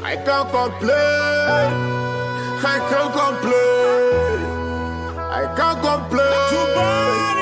I can't complain. I can't complain. I can't complain.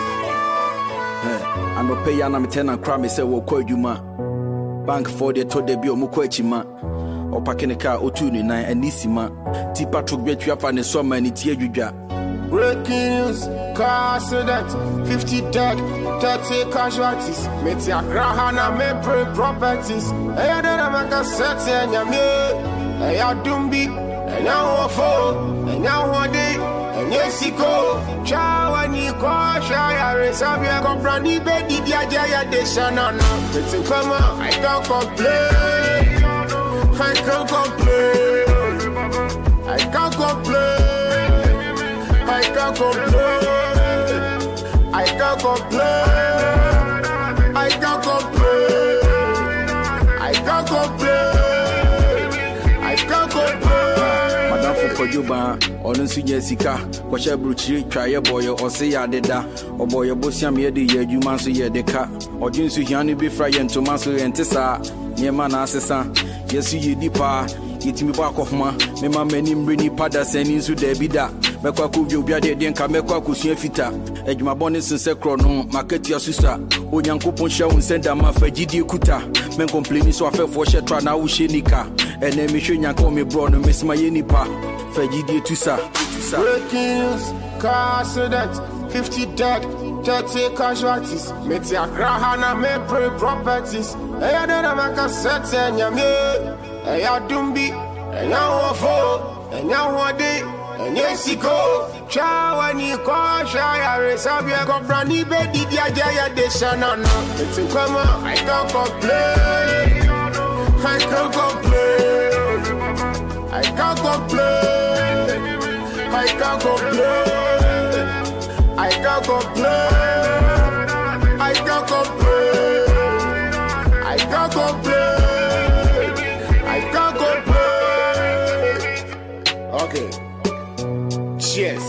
I no pay and I'm 10 and cry me say wo kwa adwuma. Bank for the to de bi o mu kwa achima. Opake ne car otuni nan anisima. Tipa truck betwa fa ne so man tie adwudwa. Breaking news, car accident, 50 dead, 30 casualties. Metia Grahana me pray properties. Eya dena maka seti enyame. Eya dumbi, enya wofo, enya wode, enya siko. Chawa ni kwa shaya resabia komprani bedi diaja ya deshana no. Metin kama, I can't complain. I can't complain. I can't complain. I can't complain. I can't complain. I can't complain. I can't complain. I can't complain. Madam for Kojuba, on Sunya Sika, Washa Bruchi, try a boy or say Adeda, or boy a bossiam yedi, you manso yedeka, or Jinsu Yanu be fry and Tomaso and Tessa, near Manasesa, yes, you deeper, eat me back of ma, me many brini padas and into the bida. Mekwaku biobia de denka mekwaku sua fita edwuma bone sense krono market ya susa onyankopon hya won senda ma fagidi kuta men complain so afefo hye tra na wo hye nika ene me hwe nyanka o me bro no mesma ye nipa fagidi tusa breaking news car accident 50 dead 30 casualties metia grahana me pray properties eya dena maka set enyame eya dumbi enya wofo enya hode Enyesiko, chawa ni kwa shaya resabia komprani bedi diaja deshana no. It's in kama, I can't complain. I can't complain. I can't complain. I can't complain. I can't complain. I can't complain. I can't complain. I can't complain. Okay. Yes.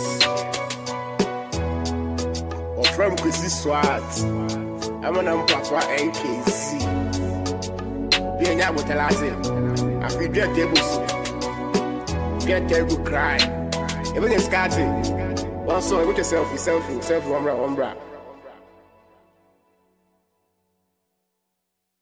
Or from Chrissy Swat. I'm an Papa NKC. Being out with the last. I feel get tables. Get table cry. Even in Scotty. One song with yourself, one bra.